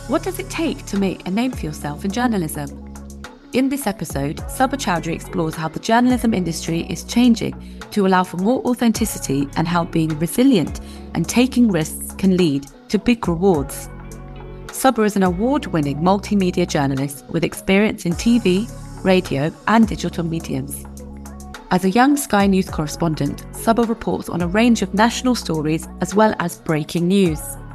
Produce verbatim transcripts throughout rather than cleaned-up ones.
What does it take to make a name for yourself in journalism? In this episode, Subba Chowdhury explores how the journalism industry is changing to allow for more authenticity and how being resilient and taking risks can lead to big rewards. Subba is an award-winning multimedia journalist with experience in T V, radio and digital mediums. As a young Sky News correspondent, Subba reports on a range of national stories as well as breaking news.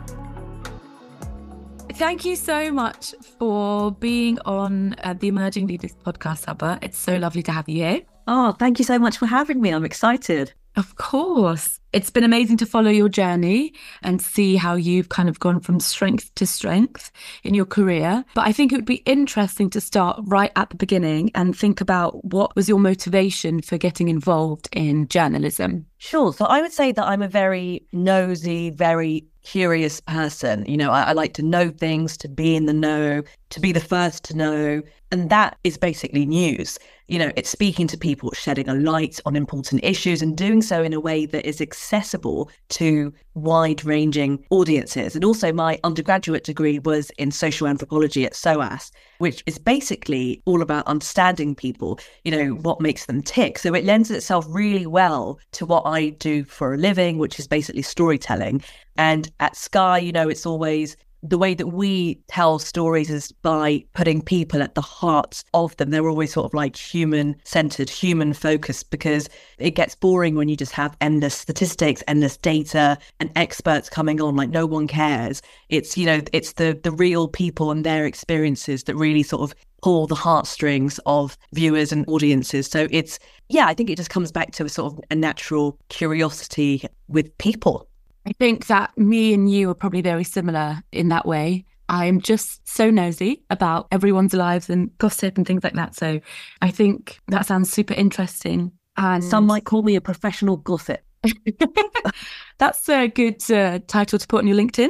Thank you so much for being on uh, the Emerging Leaders podcast, Subba. It's so lovely to have you here. Oh, thank you so much for having me. I'm excited. Of course. It's been amazing to follow your journey and see how you've kind of gone from strength to strength in your career. But I think it would be interesting to start right at the beginning and think about what was your motivation for getting involved in journalism? Sure. So I would say that I'm a very nosy, very curious person. You know, I, I like to know things, to be in the know, to be the first to know. And that is basically news. You know, it's speaking to people, shedding a light on important issues and doing so in a way that is accessible to wide-ranging audiences. And also my undergraduate degree was in social anthropology at SOAS, which is basically all about understanding people, you know, what makes them tick. So it lends itself really well to what I do for a living, which is basically storytelling. And at Sky, you know, it's always the way that we tell stories is by putting people at the heart of them. They're always sort of like human-centered, human-focused, because it gets boring when you just have endless statistics, endless data, and experts coming on like no one cares. It's, you know, it's the the real people and their experiences that really sort of pull the heartstrings of viewers and audiences. So it's, yeah, I think it just comes back to a sort of a natural curiosity with people. I think that me and you are probably very similar in that way. I'm just so nosy about everyone's lives and gossip and things like that. So I think that sounds super interesting. And some might call me a professional gossip. That's a good uh, title to put on your LinkedIn.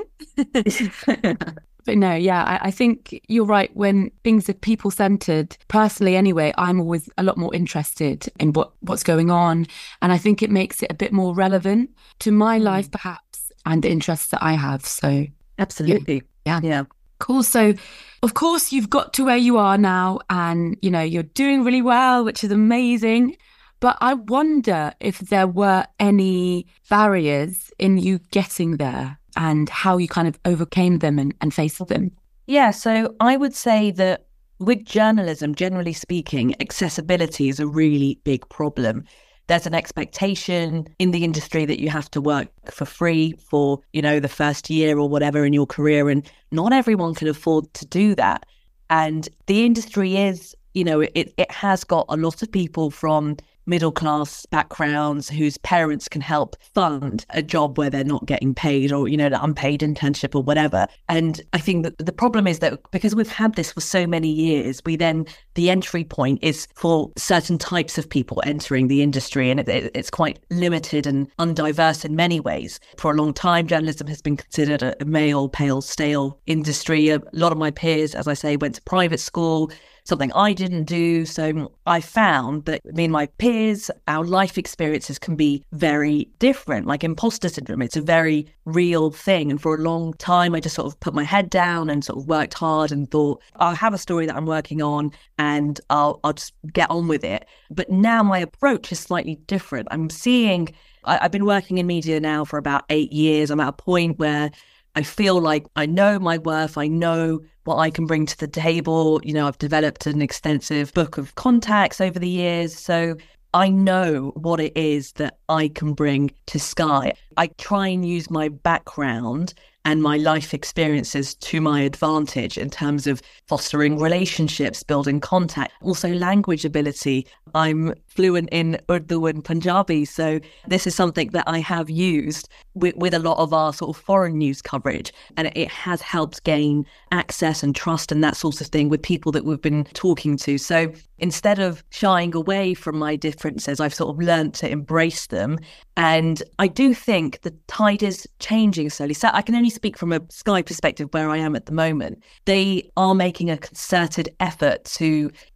But no, yeah, I, I think you're right. When things are people-centered, personally anyway, I'm always a lot more interested in what, what's going on. And I think it makes it a bit more relevant to my mm. life, perhaps, and the interests that I have. So absolutely. Yeah. Yeah. Cool. So, of course, you've got to where you are now and, you know, you're doing really well, which is amazing. But I wonder if there were any barriers in you getting there and how you kind of overcame them and, and faced them. Yeah, so I would say that with journalism, generally speaking, accessibility is a really big problem. There's an expectation in the industry that you have to work for free for, you know, the first year or whatever in your career, and not everyone can afford to do that. And the industry is, you know, it, it has got a lot of people from middle-class backgrounds whose parents can help fund a job where they're not getting paid, or, you know, the unpaid internship or whatever. And I think that the problem is that because we've had this for so many years, we then, the entry point is for certain types of people entering the industry, and it, it, it's quite limited and undiverse in many ways. For a long time, journalism has been considered a, a male, pale, stale industry. A lot of my peers, as I say, went to private school, something I didn't do. So I found that me and my peers, our life experiences can be very different. Like imposter syndrome, it's a very real thing. And for a long time, I just sort of put my head down and sort of worked hard and thought, I'll have a story that I'm working on and I'll, I'll just get on with it. But now my approach is slightly different. I'm seeing, I, I've been working in media now for about eight years. I'm at a point where I feel like I know my worth. I know what I can bring to the table. You know, I've developed an extensive book of contacts over the years. So I know what it is that I can bring to Sky. I try and use my background and my life experiences to my advantage in terms of fostering relationships, building contact, also language ability. I'm fluent in Urdu and Punjabi, so this is something that I have used with, with a lot of our sort of foreign news coverage, and it has helped gain access and trust and that sort of thing with people that we've been talking to. So instead of shying away from my differences, I've sort of learned to embrace them. And I do think the tide is changing slowly. So I can only speak from a Sky perspective where I am at the moment. They are making a concerted effort to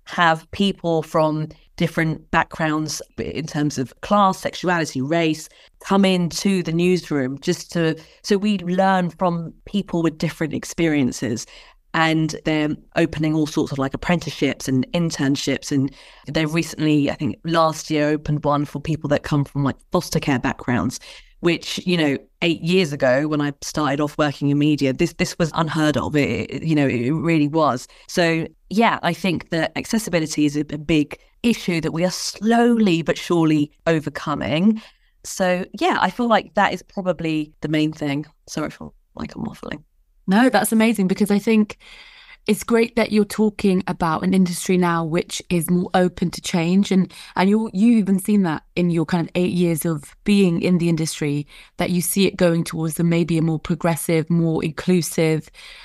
have people from different backgrounds in terms of class, sexuality, race, come into the newsroom just to, so we learn from people with different experiences. And they're opening all sorts of like apprenticeships and internships. And they recently, I think last year, opened one for people that come from like foster care backgrounds, which, you know, eight years ago when I started off working in media, this this was unheard of. It, it, you know, it really was. So, yeah, I think that accessibility is a, a big issue that we are slowly but surely overcoming. So, yeah, I feel like that is probably the main thing. Sorry I feel like I'm waffling. No, that's amazing, because I think it's great that you're talking about an industry now which is more open to change. And and you you even seen that in your kind of eight years of being in the industry, that you see it going towards a maybe a more progressive, more inclusive,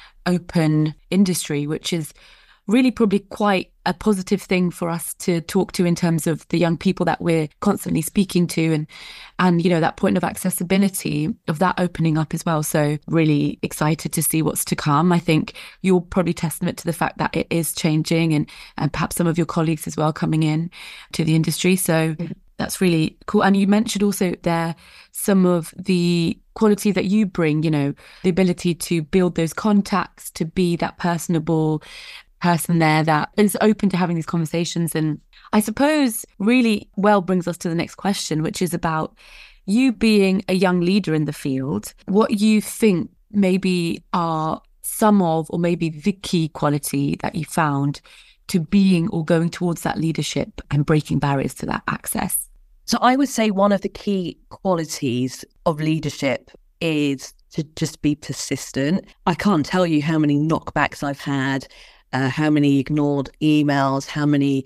open industry, which is really probably quite a positive thing for us to talk to in terms of the young people that we're constantly speaking to, and and you know, that point of accessibility, of that opening up as well. So really excited to see what's to come. I think you're probably testament to the fact that it is changing, and and perhaps some of your colleagues as well coming in to the industry. So that's really cool. And you mentioned also there some of the qualities that you bring, you know, the ability to build those contacts, to be that personable person there that is open to having these conversations. And I suppose really well brings us to the next question, which is about you being a young leader in the field, what you think maybe are some of, or maybe the key quality that you found to being or going towards that leadership and breaking barriers to that access. So I would say one of the key qualities of leadership is to just be persistent. I can't tell you how many knockbacks I've had, Uh, how many ignored emails, how many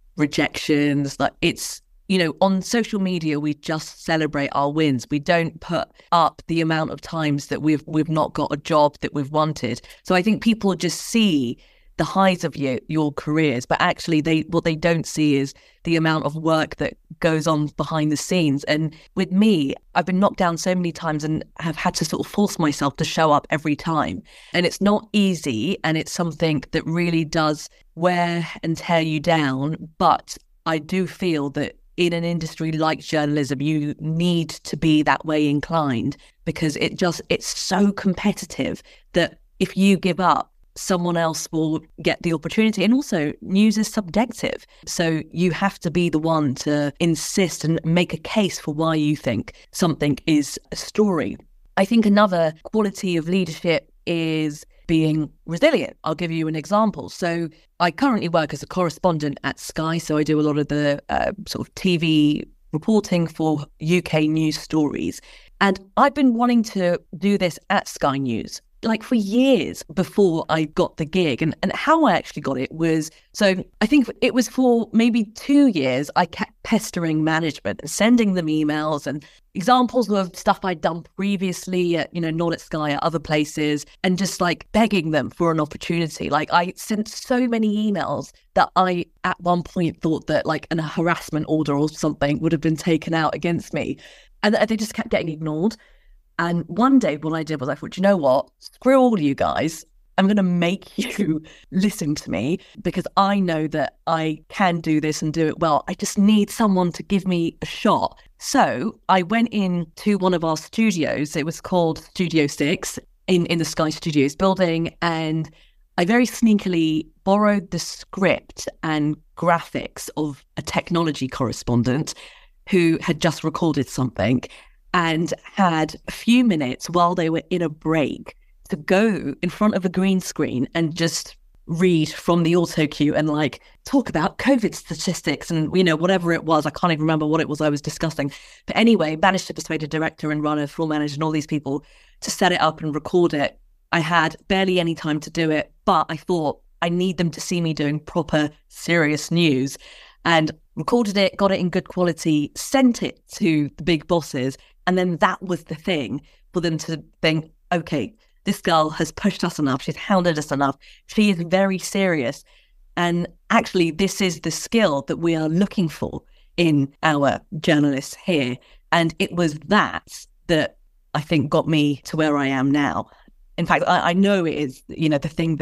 rejections. Like, it's, you know, on social media, we just celebrate our wins. We don't put up the amount of times that we've we've not got a job that we've wanted. So I think people just see the highs of your, your careers, but actually they what they don't see is the amount of work that goes on behind the scenes. And with me, I've been knocked down so many times and have had to sort of force myself to show up every time. And it's not easy, and it's something that really does wear and tear you down. But I do feel that in an industry like journalism, you need to be that way inclined, because it just it's so competitive that if you give up, someone else will get the opportunity. And also, news is subjective. So you have to be the one to insist and make a case for why you think something is a story. I think another quality of leadership is being resilient. I'll give you an example. So I currently work as a correspondent at Sky. So I do a lot of the uh, sort of T V reporting for U K news stories. And I've been wanting to do this at Sky News like for years before I got the gig. And, and how I actually got it was, so I think it was for maybe two years, I kept pestering management and sending them emails and examples of stuff I'd done previously at, you know, not at Sky, at other places, and just like begging them for an opportunity. Like, I sent so many emails that I at one point thought that like an, a harassment order or something would have been taken out against me. And they just kept getting ignored. And one day what I did was I thought, you know what, screw all you guys. I'm going to make you listen to me, because I know that I can do this and do it well. I just need someone to give me a shot. So I went in to one of our studios. It was called Studio Six in, in the Sky Studios building. And I very sneakily borrowed the script and graphics of a technology correspondent who had just recorded something, and had a few minutes while they were in a break to go in front of a green screen and just read from the auto cue and like talk about COVID statistics and, you know, whatever it was. I can't even remember what it was I was discussing. But anyway, managed to persuade a director and runner, floor manager and all these people to set it up and record it. I had barely any time to do it, but I thought I need them to see me doing proper serious news, and recorded it, got it in good quality, sent it to the big bosses. And then that was the thing for them to think, okay, this girl has pushed us enough. She's hounded us enough. She is very serious. And actually, this is the skill that we are looking for in our journalists here. And it was that that I think got me to where I am now. In fact, I, I know it is, you know, the thing that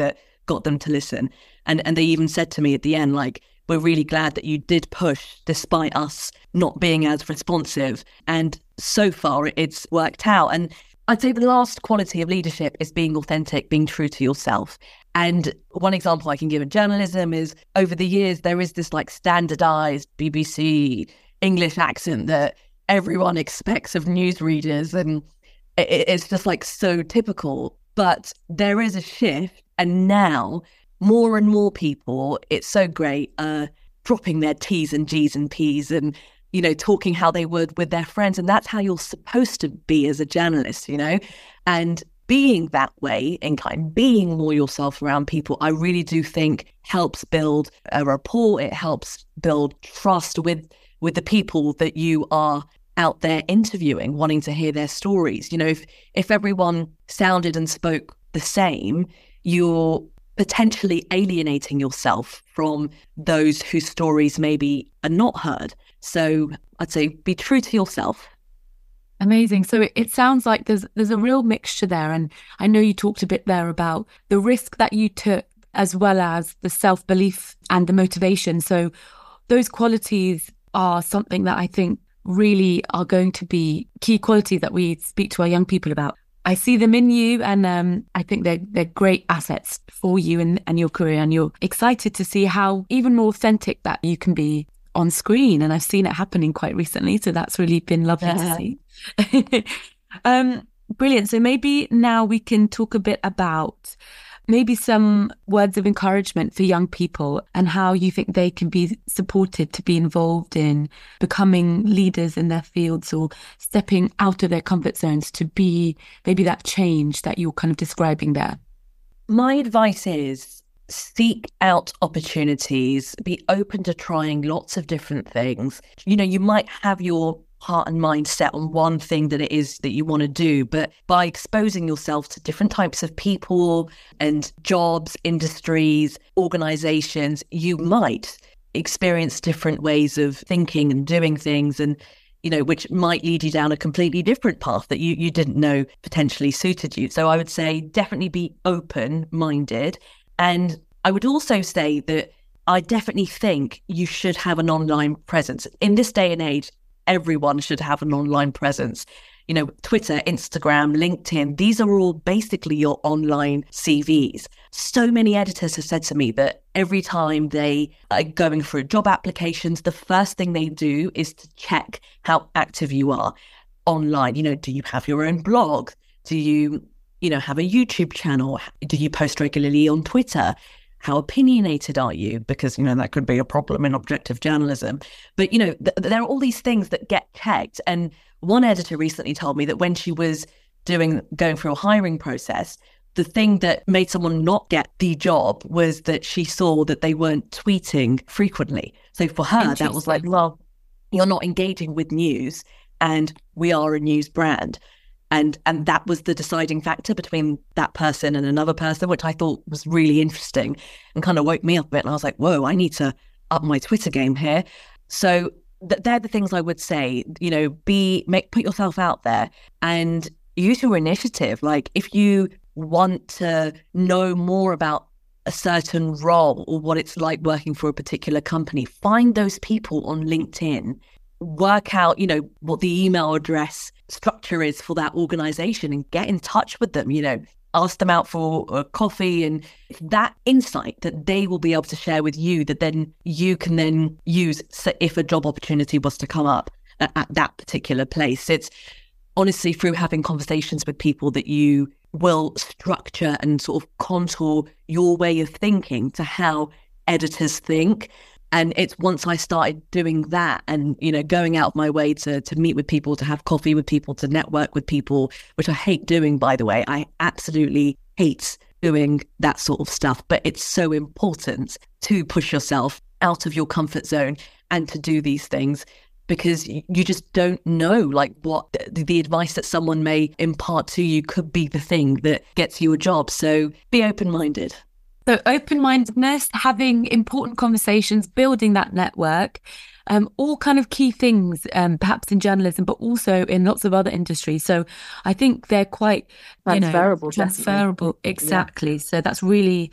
got them to listen. And and they even said to me at the end, like, we're really glad that you did push despite us not being as responsive. And so far it's worked out. And I'd say the last quality of leadership is being authentic, being true to yourself. And one example I can give in journalism is over the years, there is this like standardized B B C English accent that everyone expects of newsreaders. And it's just like so typical. But there is a shift. And now more and more people, it's so great, uh, dropping their T's and G's and P's and, you know, talking how they would with their friends. And that's how you're supposed to be as a journalist, you know, and being that way and kind of being more yourself around people, I really do think helps build a rapport. It helps build trust with with the people that you are out there interviewing, wanting to hear their stories. You know, if if everyone sounded and spoke the same, you're potentially alienating yourself from those whose stories maybe are not heard. So I'd say be true to yourself. Amazing. So it, it sounds like there's there's a real mixture there. And I know you talked a bit there about the risk that you took as well as the self-belief and the motivation. So those qualities are something that I think really are going to be key qualities that we speak to our young people about. I see them in you, and um, I think they're, they're great assets for you and, and your career. And you're excited to see how even more authentic that you can be on screen. And I've seen it happening quite recently. So that's really been lovely yeah. to see. um, brilliant. So maybe now we can talk a bit about maybe some words of encouragement for young people and how you think they can be supported to be involved in becoming leaders in their fields or stepping out of their comfort zones to be maybe that change that you're kind of describing there. My advice is seek out opportunities, be open to trying lots of different things. You know, you might have your heart and mind set on one thing that it is that you want to do, but by exposing yourself to different types of people and jobs, industries, organizations, you might experience different ways of thinking and doing things, and you know, which might lead you down a completely different path that you you didn't know potentially suited you. So I would say definitely be open-minded. And I would also say that I definitely think you should have an online presence. In this day and age, everyone should have an online presence. You know, Twitter, Instagram, LinkedIn, these are all basically your online C Vs. So many editors have said to me that every time they are going through job applications, the first thing they do is to check how active you are online. You know, do you have your own blog? Do you, you know, have a YouTube channel? Do you post regularly on Twitter? How opinionated are you? Because, you know, that could be a problem in objective journalism. But, you know, th- there are all these things that get checked. And one editor recently told me that when she was doing going through a hiring process, the thing that made someone not get the job was that she saw that they weren't tweeting frequently. So for her, that was like, well, you're not engaging with news, and we are a news brand. And and that was the deciding factor between that person and another person, which I thought was really interesting and kind of woke me up a bit. And I was like, whoa, I need to up my Twitter game here. So th- they're the things I would say, you know, be make put yourself out there and use your initiative. Like if you want to know more about a certain role or what it's like working for a particular company, find those people on LinkedIn. Work out, you know, what the email address structure is for that organization and get in touch with them, you know, ask them out for a coffee, and that insight that they will be able to share with you that then you can then use if a job opportunity was to come up at, at that particular place. It's honestly through having conversations with people that you will structure and sort of contour your way of thinking to how editors think. And it's once I started doing that and, you know, going out of my way to to meet with people, to have coffee with people, to network with people, which I hate doing, by the way. I absolutely hate doing that sort of stuff. But it's so important to push yourself out of your comfort zone and to do these things, because you just don't know, like, what the, the advice that someone may impart to you could be the thing that gets you a job. So be open-minded. So open-mindedness, having important conversations, building that network, um, all kind of key things, um, perhaps in journalism, but also in lots of other industries. So I think they're quite, you know, transferable. Transferable, exactly. Yeah. So that's really,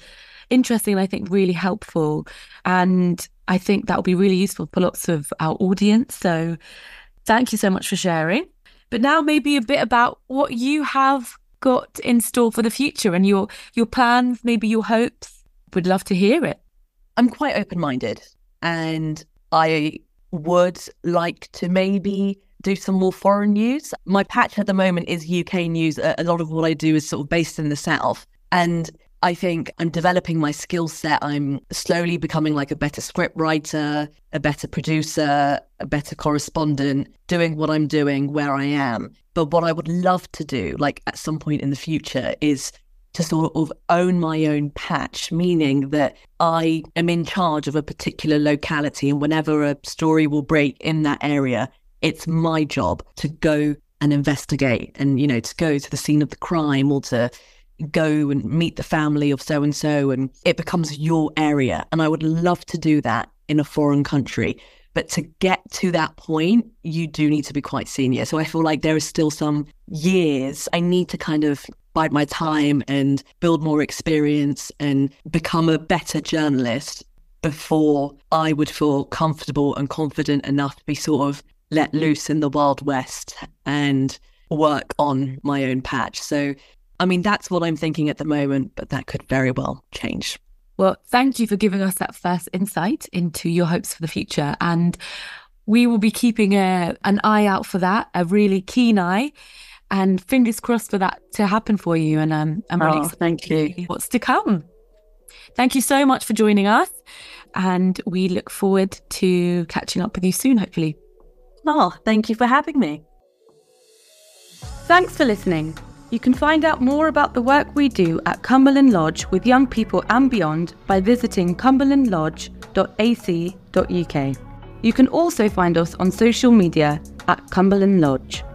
interesting and I think really helpful. And I think that will be really useful for lots of our audience. So thank you so much for sharing. But now maybe a bit about what you have got in store for the future and your your plans, maybe your hopes. Would love to hear it. I'm quite open-minded, and I would like to maybe do some more foreign news. My patch at the moment is U K news. A lot of what I do is sort of based in the South, and I think I'm developing my skill set. I'm slowly becoming like a better script writer, a better producer, a better correspondent, doing what I'm doing where I am. But what I would love to do, like at some point in the future, is to sort of own my own patch, meaning that I am in charge of a particular locality, and whenever a story will break in that area, it's my job to go and investigate and, you know, to go to the scene of the crime or to go and meet the family of so-and-so, and it becomes your area. And I would love to do that in a foreign country. But to get to that point, you do need to be quite senior. So I feel like there is still some years I need to kind of bide my time and build more experience and become a better journalist before I would feel comfortable and confident enough to be sort of let loose in the Wild West and work on my own patch. So I mean, that's what I'm thinking at the moment, but that could very well change. Well, thank you for giving us that first insight into your hopes for the future. And we will be keeping a, an eye out for that, a really keen eye, and fingers crossed for that to happen for you. And um, I'm really oh, thank you. What's to come. Thank you so much for joining us. And we look forward to catching up with you soon, hopefully. Oh, thank you for having me. Thanks for listening. You can find out more about the work we do at Cumberland Lodge with young people and beyond by visiting cumberland lodge dot a c dot u k. You can also find us on social media at Cumberland Lodge.